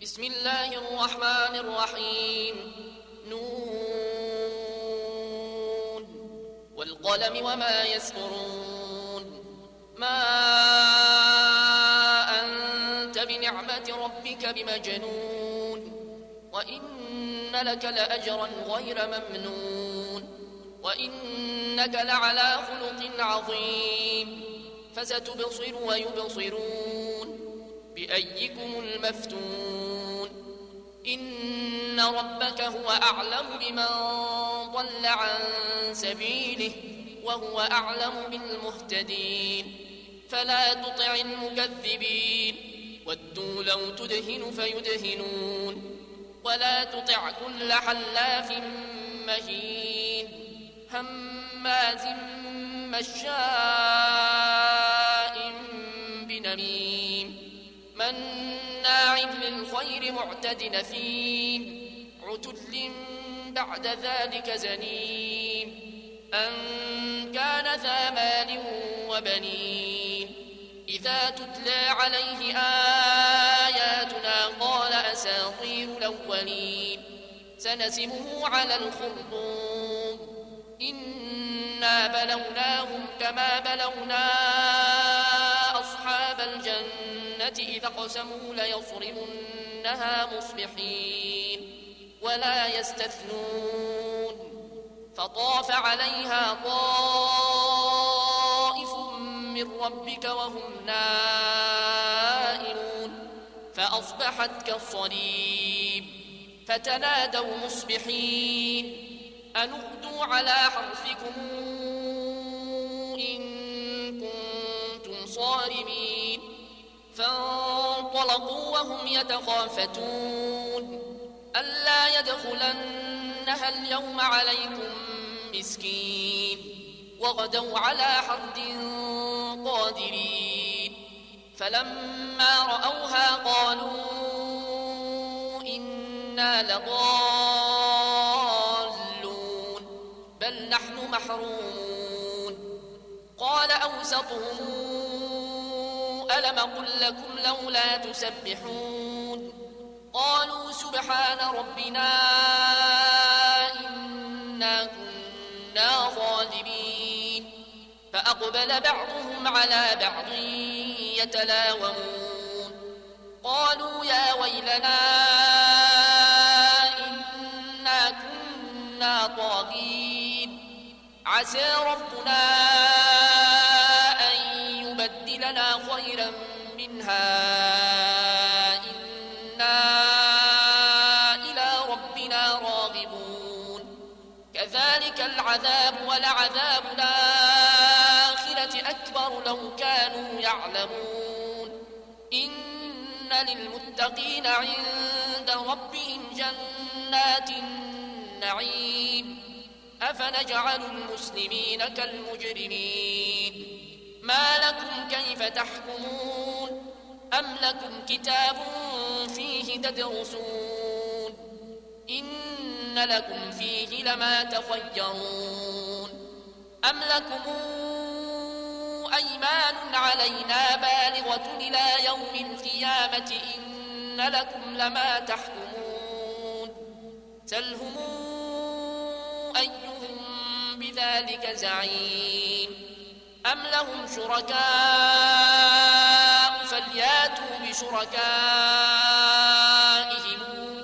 بسم الله الرحمن الرحيم. نون والقلم وما يسطرون. ما أنت بنعمة ربك بمجنون، وإن لك لأجرا غير ممنون، وإنك لعلى خلق عظيم. فستبصر ويبصرون بأيكم المفتون. إن ربك هو أعلم بمن ضل عن سبيله وهو أعلم بالمهتدين. فلا تطع المكذبين، ودوا لو تدهن فيدهنون. ولا تطع كل حلاف مهين هماز مشاء بنميم مناع للخير معتد أثيم عتل بعد ذلك زنيم أن كان ذا مال وبنين. إذا تتلى عليه آياتنا قال أساطير الأولين. سنسمه على الخرطوم. إنا بلوناهم كما بلونا أصحاب الجنة إذا اقسموا ليصرمنها مصبحين ولا يستثنون. فطاف عليها طائف من ربك وهم نائمون فأصبحت كالصريم. فتنادوا مصبحين أن اغدوا على حرثكم إن كنتم صارمين. فانطلقوا وهم يتخافتون ألا يدخلنها اليوم عليكم مسكين. وغدوا على حرد قادرين. فلما رأوها قالوا إنا لضالون بل نحن محرومون. قال أوسطهم ألم قل لكم لولا تسبحون. قالوا سبحان ربنا إنا كنا ظالمين. فأقبل بعضهم على بعض يتلاومون. قالوا يا ويلنا إنا كنا طاغين. عسى ربنا أن يبدلنا خيرا منها إنا إلى ربنا راغبون. كذلك العذاب ولعذاب الآخرة أكبر لو كانوا يعلمون. إن للمتقين عند ربهم جنات النعيم. أفنجعل المسلمين كالمجرمين. ما لكم كيف تحكمون. أم لكم كتاب فيه تدرسون إن لكم فيه لما تخيرون. أم لكم أيمان علينا بالغة إلى يوم القيامة إن لكم لما تحكمون. سلهم أيهم بذلك زعيم. أم لهم شركاء فلياتوا بشركائهم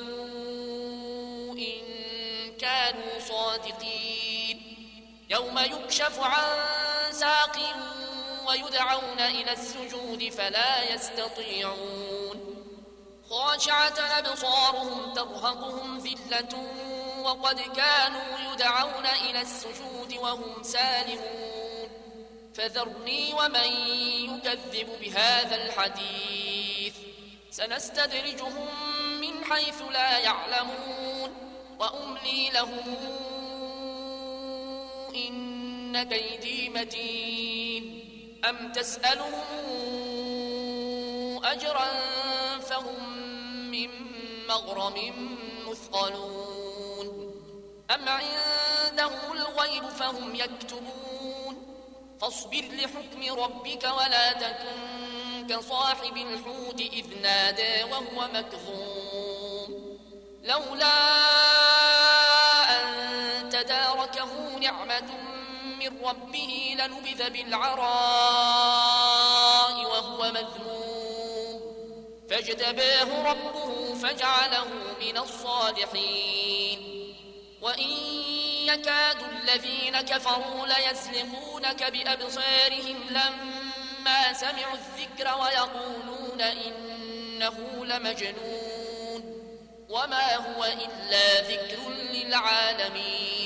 إن كانوا صادقين. يوم يكشف عن ساق ويدعون إلى السجود فلا يستطيعون. خاشعة أبصارهم ترهقهم ذلة وقد كانوا يدعون إلى السجود وهم سالمون. فذرني ومن يكذب بهذا الحديث سنستدرجهم من حيث لا يعلمون وأملي لهم إن كيدي متين. أم تسألهم أجرا فهم من مغرم مثقلون. أم عندهم الغيب فهم يكتبون. فاصبر لحكم ربك ولا تكن كصاحب الحوت إذ نادى وهو مكظوم لولا أن تداركه نعمة من ربه لنبذ بالعراء وهو مذموم فاجتباه ربه فجعله من الصالحين وإن يكاد الذين كفروا ليزلقونك بأبصارهم لما سمعوا الذكر ويقولون إنه لمجنون وما هو إلا ذكر للعالمين